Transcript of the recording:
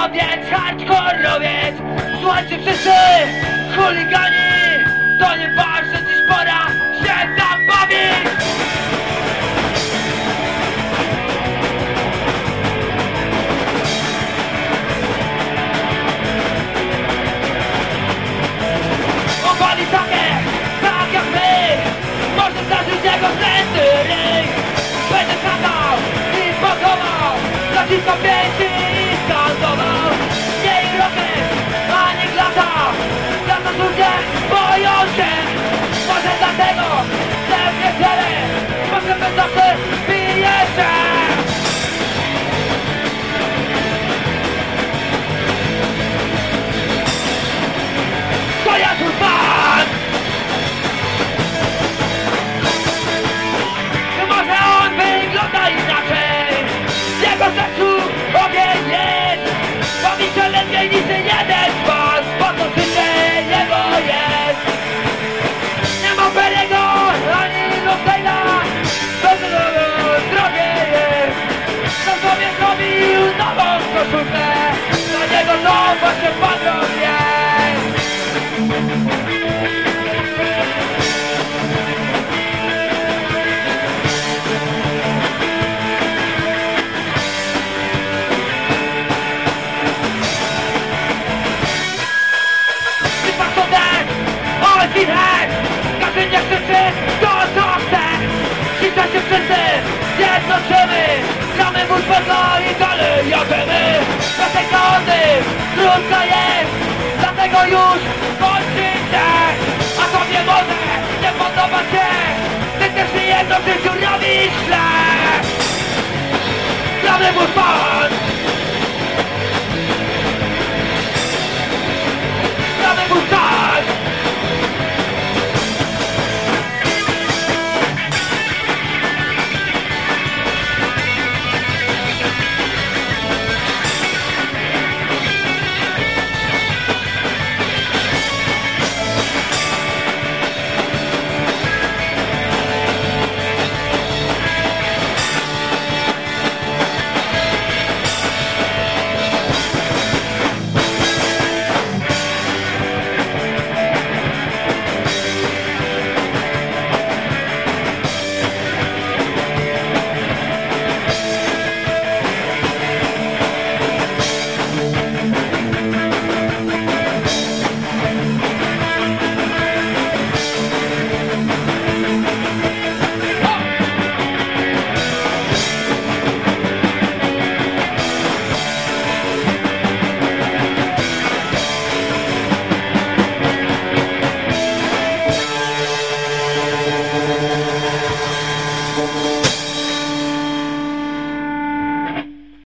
Hardkorowiec, hardkorowiec. Słuchajcie wszyscy, chuligani, to nie waż, że dziś pora się zabawić. Opali takie, tak jak my, może zdarzyć jego zlęty ryj. Będzie skakał i pakował, przeciwko pięci i skandował. Nie ich roky, ani glata, za to ludzie boją się. Może dlatego, że w niedzielę może bez nocy bije się. To ja tu pan! Może on wygląda inaczej. W jego sercu ogień jest. Bawi się lepiej niż jeden z was, bo to życie jego jest. Nie ma Perego ani Rosejna, drogie jest. To sobie zrobił nową koszulkę, dla niego to właśnie patron jest. Każdy nie krzyczy to co chce. Dzisiaj się wszyscy zjednoczymy. Gramy w podla i dalej jadziemy. Bez tej chaosy trudno jest, dlatego już kończycie. A tobie może nie podoba się, ty też nie jedno w życiu robisz źle. Gramy w